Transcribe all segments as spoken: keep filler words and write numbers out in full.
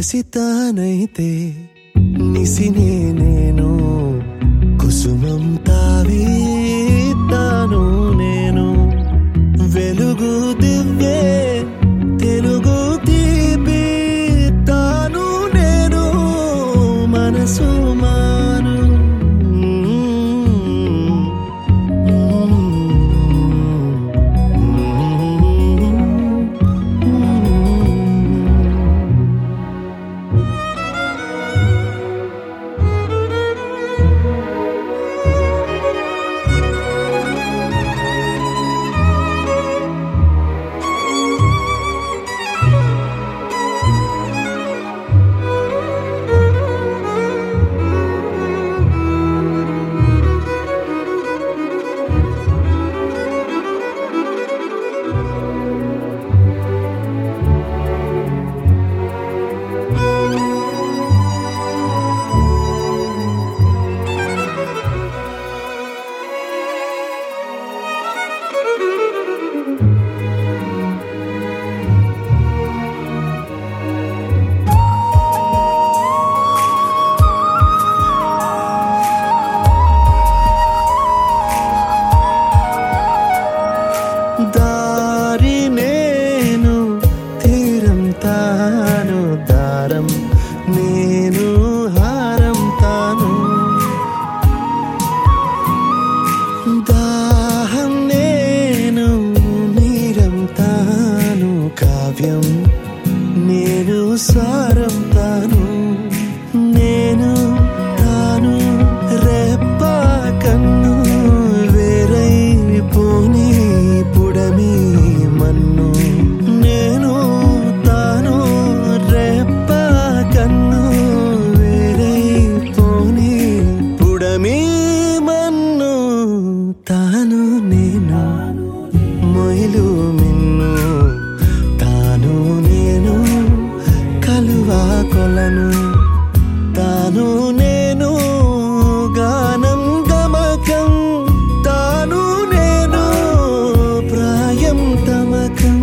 శశితానైతే నిసినే నేను, కుసుమం తావి తాను నేను, వెలుగు దివ్వే తెలుగు తీపి తాను నేను, మనసు మాను దారి నేను, తీరం తాను, దారం నేను, హారం తాను, దాహం నేను, నీరం తాను, కావ్యం నేను, సారం తాను, నేను తాను రెప్ప కన్ను వేరై పోనీ పుడమి మన్ను, నేను తాను రెప్ప కన్ను వేరై పోనీ పుడమి మన్ను, తాను నేను మొయిలు మిన్ను, తాను నేను కలువా కొలను, తాను నేను గానం గమకం, తాను నేను ప్రాయం తమకం,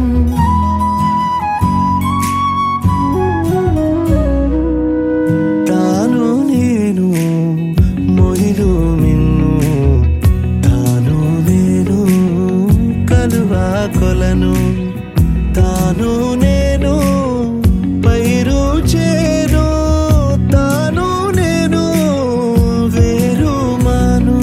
తాను నేను మొయిలు మిన్ను, తాను నేను కలువా కొలను, తాను నేను పైరు చేరు, తాను నేను వేరు మాను,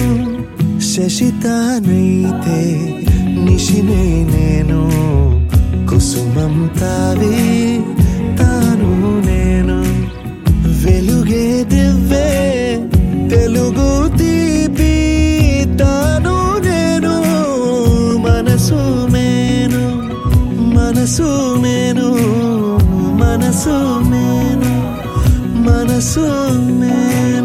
శశితానైతే నిశినే నేను, కుసుమం తావి తాను నేను, వెలుగే దివ్వే తెలుగు తీపి తాను నేను, మనసు మేను మనసు మేను మనసు మేను మనసు మేను.